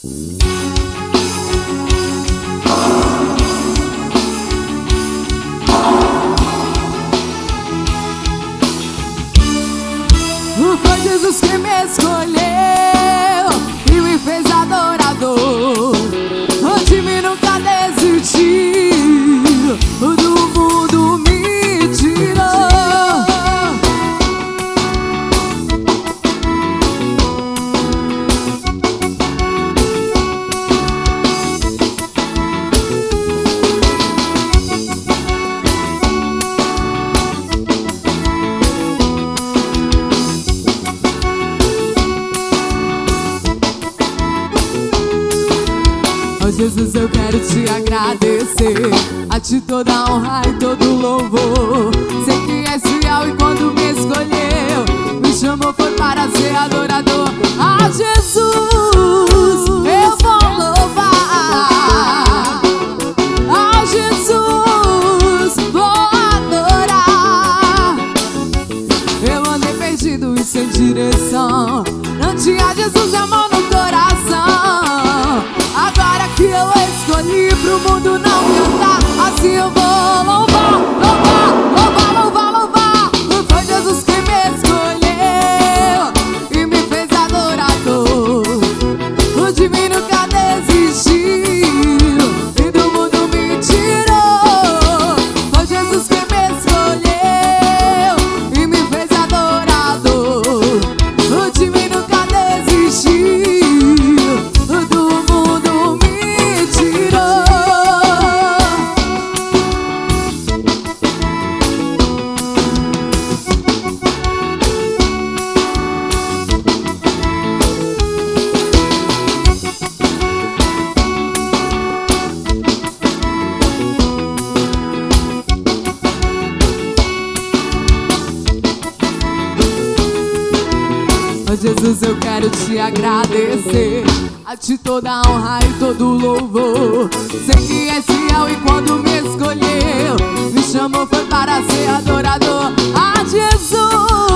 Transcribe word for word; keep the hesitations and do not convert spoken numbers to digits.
Foi Jesus que me escolheu e me fez adorador. De mim nunca desistiu, do mundo me tirou. Oh Jesus, eu quero te agradecer, a ti toda a honra e todo o louvor. Sei que és fiel e quando me escolheu, me chamou foi para ser adorador. Ah Jesus, eu vou louvar. Ah Jesus, vou adorar. Eu andei perdido e sem direção, não tinha Jesus a mão no coração. Agora que eu escolhi pro mundo não me andar, assim eu vou louvar, louvar, louvar, louvar, louvar. Foi Jesus que me escolheu e me fez adorador. De mim nunca desistiu e do mundo me tirou. Foi Jesus que me escolheu e me fez adorador. De mim nunca desistiu, do mundo me tirou. Oh Jesus, eu quero te agradecer, a ti toda a honra e todo o louvor. Sei que és fiel e quando me escolheu, me chamou foi para ser adorador. Ah Jesus,